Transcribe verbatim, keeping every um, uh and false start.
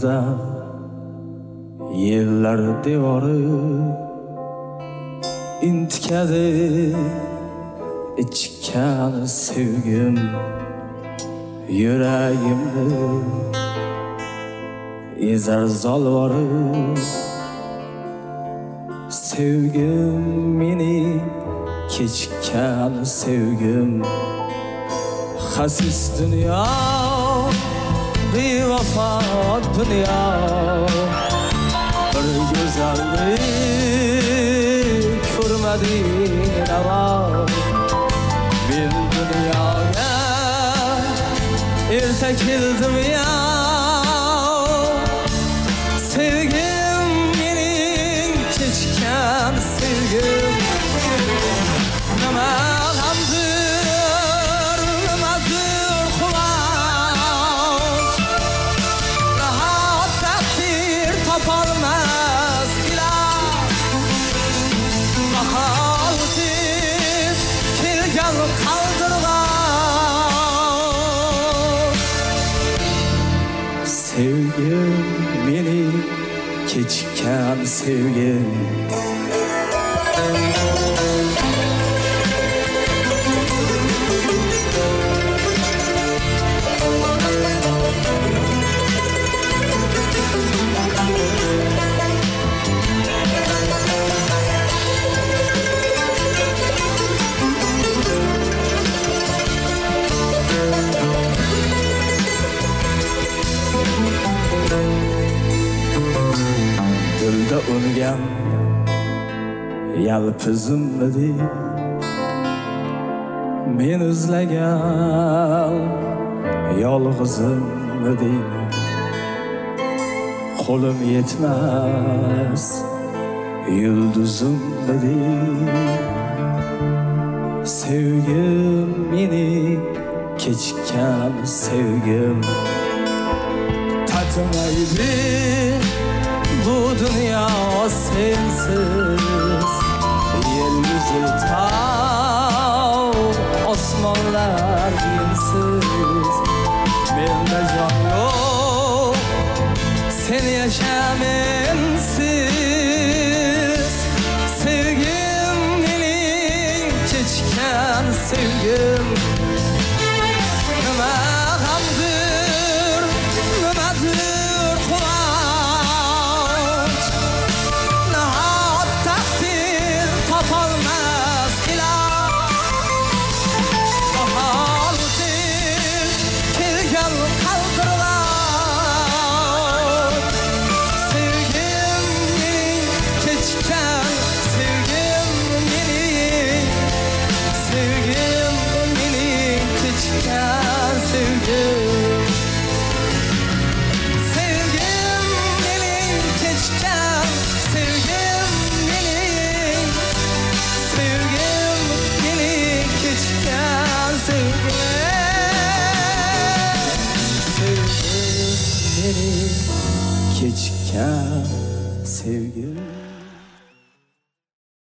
uzaq yillar devori intikadi ichkan sevgim yuragimni ezar zolvori sevgim meni kechikkan sevgim xasis dunyo bevafo dunyo bir go'zallik ko'rmading avo men dunyoga erta keldim ya sevgim mening kechikkan sevgim nima g'amdir nimadir quvonch rahat taqdir topolmas iloj bahor deb kelgan qaldirg'och sevgim mening kechikkan sevgim dilda ungan yalpizimdi men izlagan yolg'izimdi qo'lim yetmas yulduzimdi sevgim meni kechikkan sevgim tatmaydi bu dünya sensiz yer yüzü tağ osmanlar dinsiz mende can yok sen yaşa mensiz sevgim mening kechikkan sevgim nima g'amdir nimadir quvonch nahot taqdir topolmas iloj bahor deb kelgan qaldirg'och sevgim mening kechikkan sevgim mening sevgim mening kechikkan sevgim sevgim mening kechikkan sevgim mening sevgim mening kechikkan sevgim sevgim mening kechikkan sevgim